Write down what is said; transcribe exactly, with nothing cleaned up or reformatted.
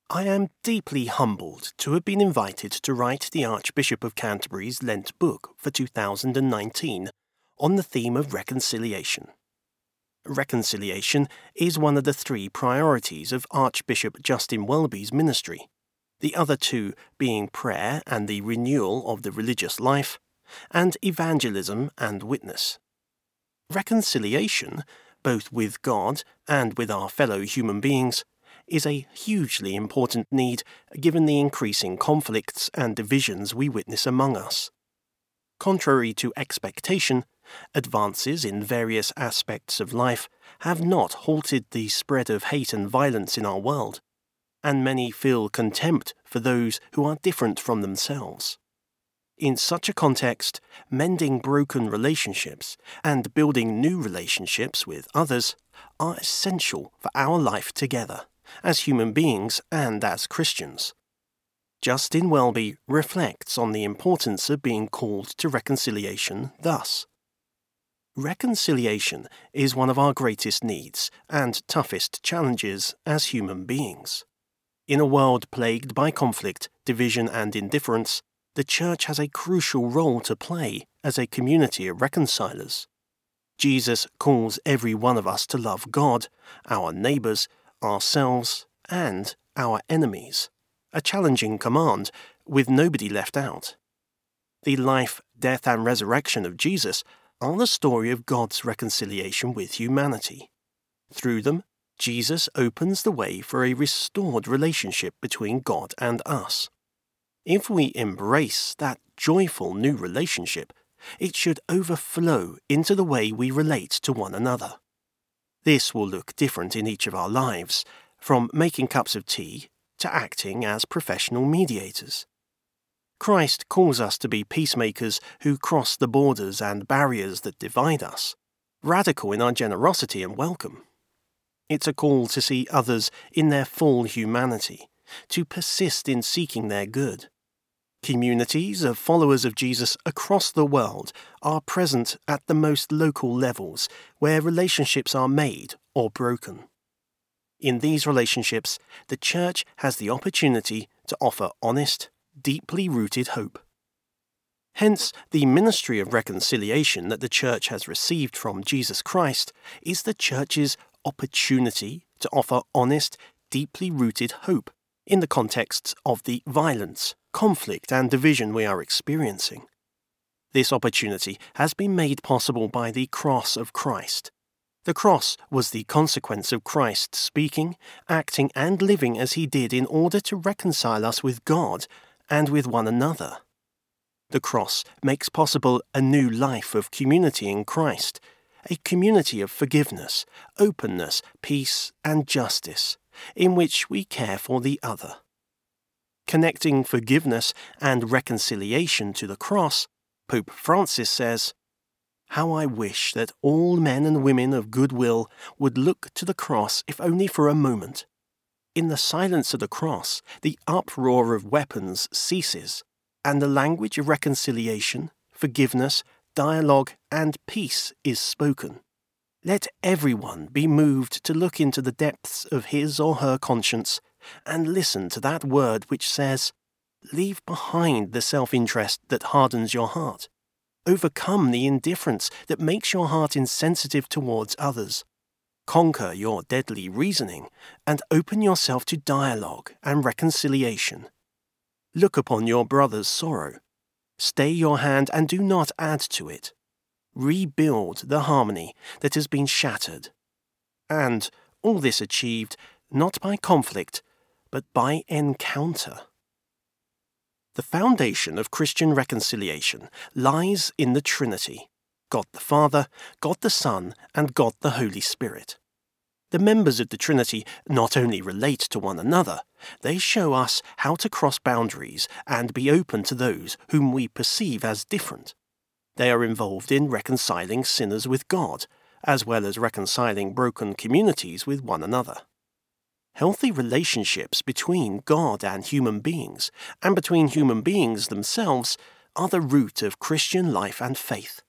I am deeply humbled to have been invited to write the Archbishop of Canterbury's Lent book for two thousand nineteen on the theme of reconciliation. Reconciliation is one of the three priorities of Archbishop Justin Welby's ministry, the other two being prayer and the renewal of the religious life, and evangelism and witness. Reconciliation, both with God and with our fellow human beings, is a hugely important need given the increasing conflicts and divisions we witness among us. Contrary to expectation, advances in various aspects of life have not halted the spread of hate and violence in our world, and many feel contempt for those who are different from themselves. In such a context, mending broken relationships and building new relationships with others are essential for our life together, as human beings and as Christians. Justin Welby reflects on the importance of being called to reconciliation thus. Reconciliation is one of our greatest needs and toughest challenges as human beings. In a world plagued by conflict, division and indifference, the Church has a crucial role to play as a community of reconcilers. Jesus calls every one of us to love God, our neighbours, ourselves, and our enemies, a challenging command, with nobody left out. The life, death and resurrection of Jesus are the story of God's reconciliation with humanity. Through them, Jesus opens the way for a restored relationship between God and us. If we embrace that joyful new relationship, it should overflow into the way we relate to one another. This will look different in each of our lives, from making cups of tea to acting as professional mediators. Christ calls us to be peacemakers who cross the borders and barriers that divide us, radical in our generosity and welcome. It's a call to see others in their full humanity, to persist in seeking their good. Communities of followers of Jesus across the world are present at the most local levels where relationships are made or broken. In these relationships, the Church has the opportunity to offer honest, deeply rooted hope. Hence, the ministry of reconciliation that the Church has received from Jesus Christ is the Church's opportunity to offer honest, deeply rooted hope in the contexts of the violence, conflict and division we are experiencing. This opportunity has been made possible by the cross of Christ. The cross was the consequence of Christ speaking, acting and living as he did in order to reconcile us with God and with one another. The cross makes possible a new life of community in Christ, a community of forgiveness, openness, peace and justice, in which we care for the other. Connecting forgiveness and reconciliation to the cross, Pope Francis says, "How I wish that all men and women of good will would look to the cross if only for a moment. In the silence of the cross, the uproar of weapons ceases, and the language of reconciliation, forgiveness, dialogue, and peace is spoken. Let everyone be moved to look into the depths of his or her conscience and listen to that word which says, 'Leave behind the self-interest that hardens your heart. Overcome the indifference that makes your heart insensitive towards others. Conquer your deadly reasoning and open yourself to dialogue and reconciliation. Look upon your brother's sorrow. Stay your hand and do not add to it. Rebuild the harmony that has been shattered.' And all this achieved not by conflict, but by encounter." The foundation of Christian reconciliation lies in the Trinity, God the Father, God the Son, and God the Holy Spirit. The members of the Trinity not only relate to one another, they show us how to cross boundaries and be open to those whom we perceive as different. They are involved in reconciling sinners with God, as well as reconciling broken communities with one another. Healthy relationships between God and human beings, and between human beings themselves, are the root of Christian life and faith.